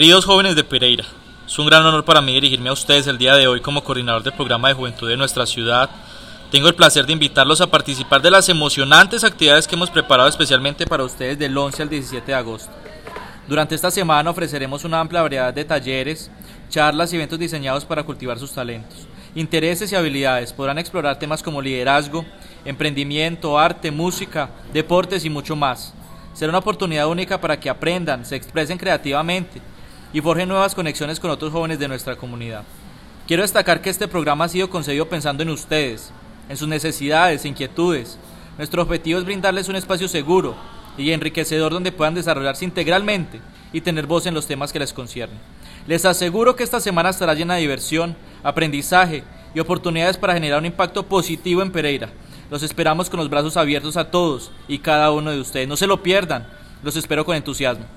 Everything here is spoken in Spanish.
Queridos jóvenes de Pereira, es un gran honor para mí dirigirme a ustedes el día de hoy como coordinador del programa de juventud de nuestra ciudad. Tengo el placer de invitarlos a participar de las emocionantes actividades que hemos preparado especialmente para ustedes del 11 al 17 de agosto. Durante esta semana ofreceremos una amplia variedad de talleres, charlas y eventos diseñados para cultivar sus talentos, intereses y habilidades. Podrán explorar temas como liderazgo, emprendimiento, arte, música, deportes y mucho más. Será una oportunidad única para que aprendan, se expresen creativamente y forjen nuevas conexiones con otros jóvenes de nuestra comunidad. Quiero destacar que este programa ha sido concebido pensando en ustedes, en sus necesidades e inquietudes. Nuestro objetivo es brindarles un espacio seguro y enriquecedor donde puedan desarrollarse integralmente y tener voz en los temas que les conciernen. Les aseguro que esta semana estará llena de diversión, aprendizaje y oportunidades para generar un impacto positivo en Pereira. Los esperamos con los brazos abiertos a todos y cada uno de ustedes. No se lo pierdan, los espero con entusiasmo.